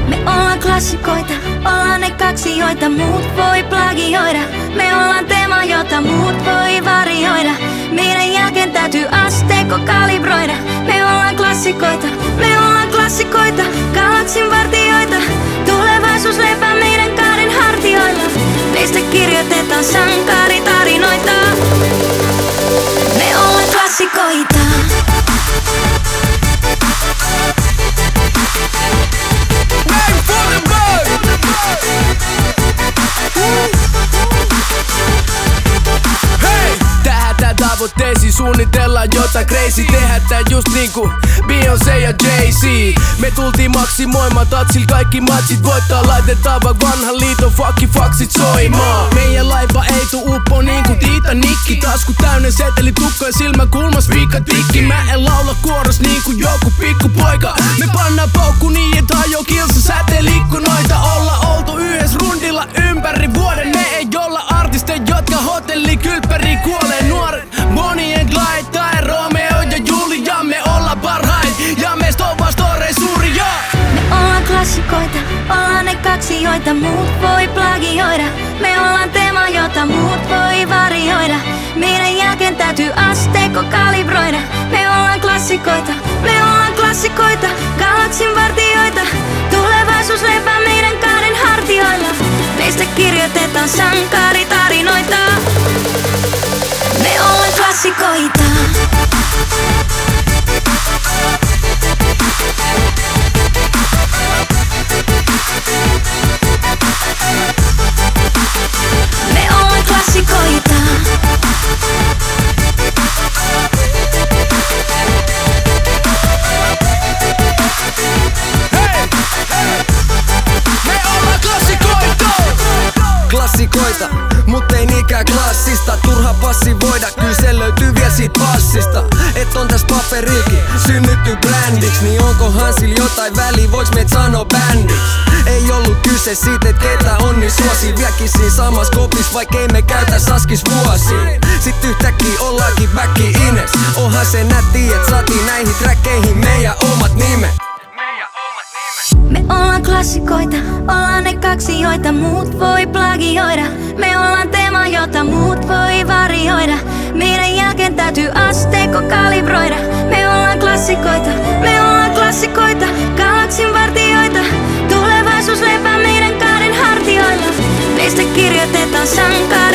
Me ollaan klassikoita, ollaan ne kaksi, joita muut voi plagioida. Me ollaan teema, jota muut voi varioida. Meidän jälkeen täytyy asteikko kalibroida. Me ollaan klassikoita, me ollaan klassikoita, galaksin vartijoita. Tulevaisuus lepää meidän kahden hartioilla. Meistä kirjoitetaan sankaritarinoita. Me ollaan klassikoita. Tähdätään tavoitteisiin, suunnitellaan jotain crazy. Tehdään tää just niinku Beyoncé ja Jay-Z. Me tultiin maksimoimaan tatsil kaikki matchit voittaa. Laitetaan vaan vanhan liiton faksit soimaan. Meidän laiva ei tuu uppo niinku Titanikki. Tasku täynnä seteli, tukka ja silmä kulmas viikkatikki. Mä en laula kuoros niinku joku pikkupoika. Me pannaan paukku niin et hajoo kilsa säteilikkunoita. Olla oltu yhdessä rundilla ympäri vuoden. Me ei olla artisteja, jotka hotelli kylppäri kuolee. Nuoret Bonnie and Clyde tai Romeo ja Julia. Me ollaan parhain ja meistä on vaan storei suuri ja. Me ollaan klassikoita, ollaan ne kaksi, joita muut voi plagioida. Me ollaan teema, jota muut voi varioida. Meidän jälkeen täytyy asteikko kalibroida. Me ollaan klassikoita, me ollaan klassikoita, galaksin vartijoita. Tulevaisuus lepää meidän kahden hartioilla. Meistä kirjoitetaan sankaritarinoita. Me ollaan klassikoita. Me ollaan klassikoita. Me ollaan klassikoita. Klassikoita, mut ei niinkään klassista. Turha passivoida, kyl se löytyy vielä sit passista. Et on täs paperiikin synnytty brändiksi. Niin onkohan sil jotain väliä, voiks meet sano bändiks? Ei ollut kyse siitä, et ketä on niin suosi. Vieläkin siinä samas kopis, vaik ei me käytä saskis vuosiin. Sit yhtäkkiä ollaankin back ines. Onhan se nätti, et saatiin näihin träkkeihin meidän omat nimet. Me ollaan klassikoita, ollaan ne kaksi, joita muut voi plagioida. Me ollaan teema, jota muut voi varioida. Meidän jälkeen täytyy asteikko kalibroida. Me ollaan klassikoita, me ollaan klassikoita, galaksin vartijoita. Tulevaisuus lepää meidän kahden hartioilla. Meistä kirjoitetaan sankari.